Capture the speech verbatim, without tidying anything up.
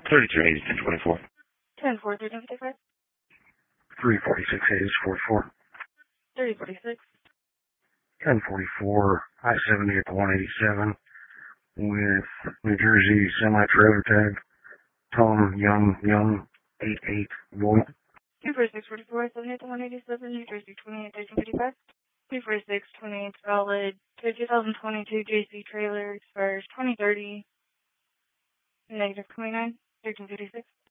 thirty-two eighty, ten twenty-four. ten four, thirteen fifty-five. three forty-six, eighty, forty-four. thirty forty-six. ten forty-four, I seventy at the one eighty-seven with New Jersey semi-trailer tag. Tom Young, Young, eight eight, Volt. two forty-six, forty-four, I seventy at the one eighty-seven, New Jersey, twenty-eight, thirteen fifty-five. two forty-six, twenty-eight, solid. two thousand twenty-two J C trailer expires twenty thirty. Negative twenty-nine, thirteen fifty-six.